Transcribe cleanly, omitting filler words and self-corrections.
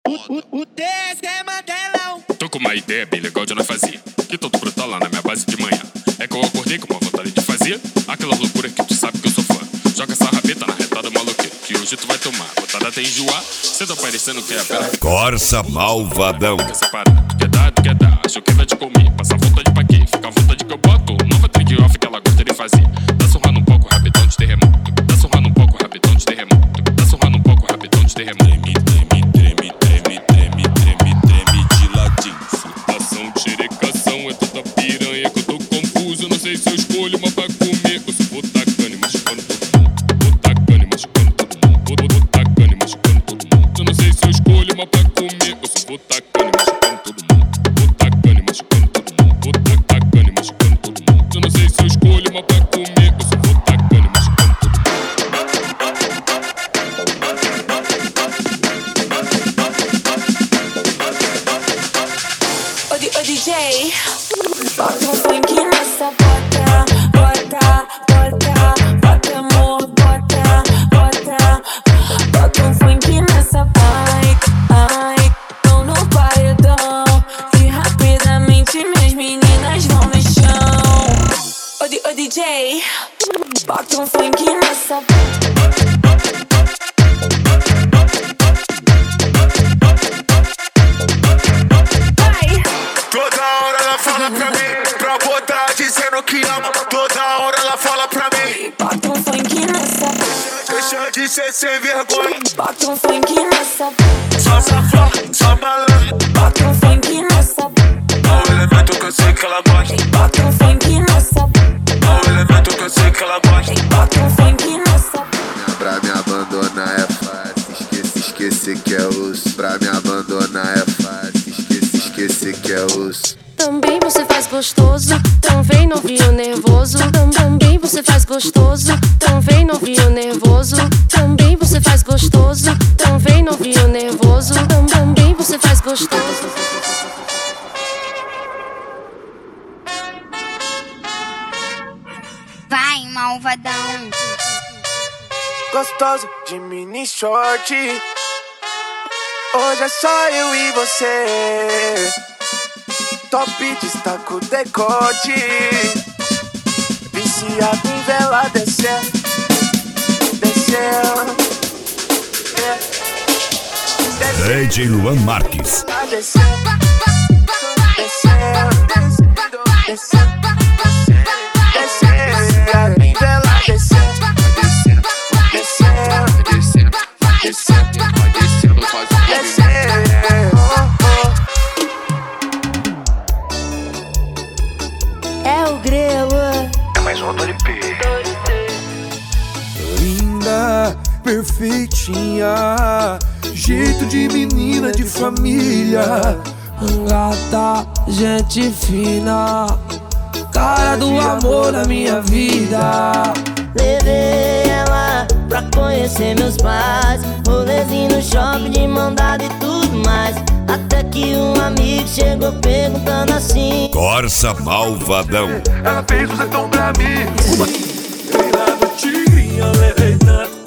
O TS é Mandelão. Tô com uma ideia bem legal de nós fazer, que todo brotar lá na minha base de manhã. É que eu acordei com uma vontade de fazer aquelas loucuras que tu sabe que eu sou fã. Joga essa rabeta na retada maluqueira, que hoje tu vai tomar. Botada até enjoar, cê tá parecendo que é a pena. Corsa Malvadão. Fica separado, tu quer dar, acho que vai te comer. Passa vontade pra quê? Fica à vontade que eu boto. Nova trick off que ela gosta de fazer. Tá surrando um pouco, rapidão de terremoto. Tá surrando um pouco, rapidão de terremoto. Tá surrando um pouco, rapidão de terremoto. É toda piranha que eu tô confuso. Não sei se eu escolho uma pra comer. Eu só vou tacando e machucando todo mundo. Vou tacando e machucando todo mundo. Vou tacando e machucando todo mundo. Eu não sei se eu escolho uma pra comer. Eu só vou tacando e machucando todo mundo. Vou tacando e machucando todo mundo. Vou tacando e machucando todo mundo. Eu não sei se eu escolho uma pra comer. Eu só vou tacando e machucando todo mundo. Ô DJ, bota um funk nessa bota, bota, bota, bota amor, bota, bota, bota um funk nessa bike, ai, tô no paredão e rapidamente minhas meninas vão no chão. Ô DJ, bota um funk nessa bota. Pra mim, pra botar dizendo que ama. Toda hora ela fala pra mim. Bota um funk nessa. Deixa de ser sem vergonha. Bota um funk nessa. Só safado, só malandro. Bota um funk nessa. É o elemento que eu sei que ela gosta. Bota um funk nessa. É o elemento que eu sei que ela gosta. Bota um funk nessa. Pra me abandonar é fácil. Esquecer que é osso. Pra me abandonar é fácil. Esquecer que é osso. Também você faz gostoso, então vem novinho nervoso. Também você faz gostoso, então vem novinho nervoso. Também você faz gostoso, então vem novinho nervoso. Também você faz gostoso. Vai, malvadão. Gostoso de mini short. Hoje é só eu e você. Top destaca o decote. Viciado em vela descer. Desceu. DJ Luan Marques. Desceu. Desceu. Desceu. Desceu. Em vela desceu. Desceu. É o grelo. É mais um Doripe. Linda, perfeitinha, jeito de menina de família. Gata, gente fina, cara do amor da minha vida. Levei ela pra conhecer meus pais, rolezinho no shopping de mão dada e tudo mais. Até que um amigo chegou perguntando assim: Corsa Malvadão. Ela fez o sertão pra mim. Levei lá no Tigrinho, levei tanto